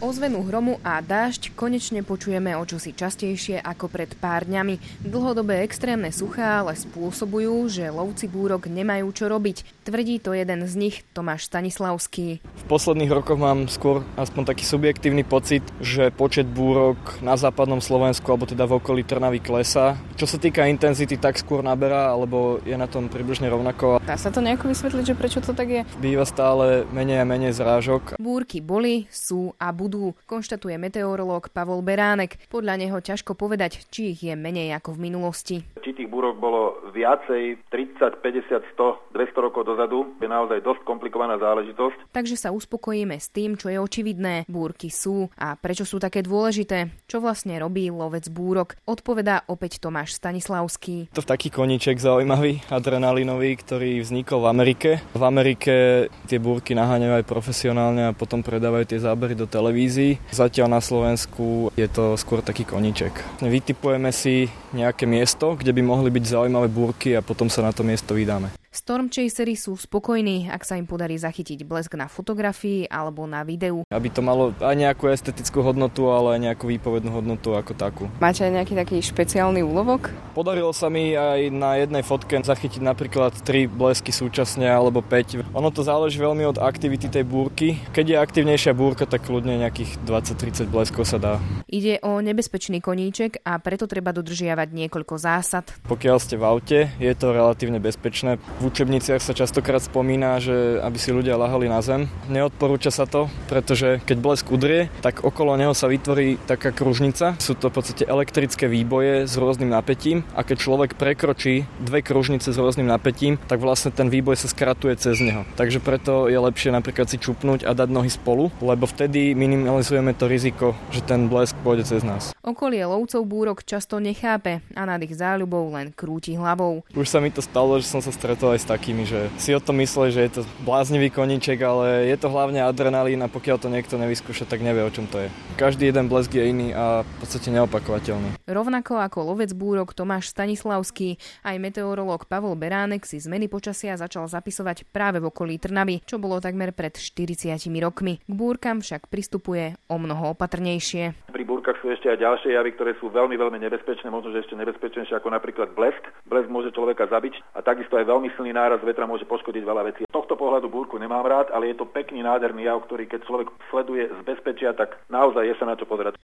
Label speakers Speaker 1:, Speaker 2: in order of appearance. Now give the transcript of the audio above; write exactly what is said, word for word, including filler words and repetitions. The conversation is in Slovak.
Speaker 1: Ozvenu hromu a dážď konečne počujeme o čosi častejšie ako pred pár dňami. Dlhodobé extrémne suchá ale spôsobujú, že lovci búrok nemajú čo robiť. Tvrdí to jeden z nich, Tomáš Stanislavský.
Speaker 2: V posledných rokoch mám skôr aspoň taký subjektívny pocit, že počet búrok na západnom Slovensku, alebo teda v okolí Trnavy klesá. Čo sa týka intenzity, tak skôr naberá, alebo je na tom približne rovnako.
Speaker 1: Dá sa to nejako vysvetliť, že prečo to tak je?
Speaker 2: Býva stále menej a menej zrážok.
Speaker 1: Búrky boli, sú a budú, konštatuje meteorológ Pavol Beránek. Podľa neho ťažko povedať, či ich je menej ako v minulosti.
Speaker 3: Či tých búrok bolo viacej, tridsať, päťdesiat, sto, dvesto rokov dozadu, je naozaj dosť komplikovaná záležitosť.
Speaker 1: Takže sa uspokojíme s tým, čo je očividné. Búrky sú a prečo sú také dôležité? Čo vlastne robí lovec búrok? Odpovedá opäť Tomáš Stanislavský.
Speaker 2: To je taký koníček zaujímavý, adrenalinový, ktorý vznikol v Amerike. V Amerike tie búrky naháňajú aj profesionálne a potom predávajú tie zábery do televízií. Zatiaľ na Slovensku je to skôr taký koníček. Vytipujeme si nejaké miesto, kde by mohli byť zaujímavé búrky a potom sa na to miesto vydáme.
Speaker 1: Stormchasery sú spokojní, ak sa im podarí zachytiť blesk na fotografii alebo na videu.
Speaker 2: Aby to malo aj nejakú estetickú hodnotu, ale aj nejakú výpovednú hodnotu ako takú.
Speaker 1: Máte aj nejaký taký špeciálny úlovok?
Speaker 2: Podarilo sa mi aj na jednej fotke zachytiť napríklad tri blesky súčasne alebo päť. Ono to záleží veľmi od aktivity tej búrky. Keď je aktívnejšia búrka, tak kľudne nejakých dvadsať tridsať bleskov sa dá.
Speaker 1: Ide o nebezpečný koníček a preto treba dodržiavať niekoľko zásad.
Speaker 2: Pokiaľ ste v aute, je to relatívne bezpečné. V učebniciach sa častokrát spomína, že aby si ľudia ľahali na zem. Neodporúča sa to, pretože keď blesk udrie, tak okolo neho sa vytvorí taká kružnica. Sú to v podstate elektrické výboje s rôznym napätím a keď človek prekročí dve kružnice s rôznym napätím, tak vlastne ten výboj sa skratuje cez neho. Takže preto je lepšie napríklad si čupnúť a dať nohy spolu, lebo vtedy minimalizujeme to riziko, že ten blesk pôjde cez nás.
Speaker 1: Okolie lovcov búrok často nechápe a nad ich záľubou len krúti hlavou.
Speaker 2: Už sa mi to stalo, že som sa stretol aj s takými, že si o tom mysleli, že je to bláznivý koníček, ale je to hlavne adrenalín a pokiaľ to niekto nevyskúša, tak nevie, o čom to je. Každý jeden blesk je iný a v podstate neopakovateľný.
Speaker 1: Rovnako ako lovec búrok Tomáš Stanislavský, aj meteorológ Pavol Beránek si zmeny počasia začal zapisovať práve v okolí Trnavy, čo bolo takmer pred štyridsiatimi rokmi. K búrkam však pristupuje o mnoho opatrnejšie.
Speaker 3: Pri búrkach sú ešte aj ďalšie javy, ktoré sú veľmi, veľmi nebezpečné, možno že ešte nebezpečnejšie ako napríklad blesk. Blesk môže človeka zabiť a takisto aj veľmi silný náraz vetra môže poškodiť veľa vecí. Z tohto pohľadu búrku nemám rád, ale je to pekný, nádherný jav, ktorý keď človek sleduje z bezpečia, tak naozaj je sa na čo pozerať.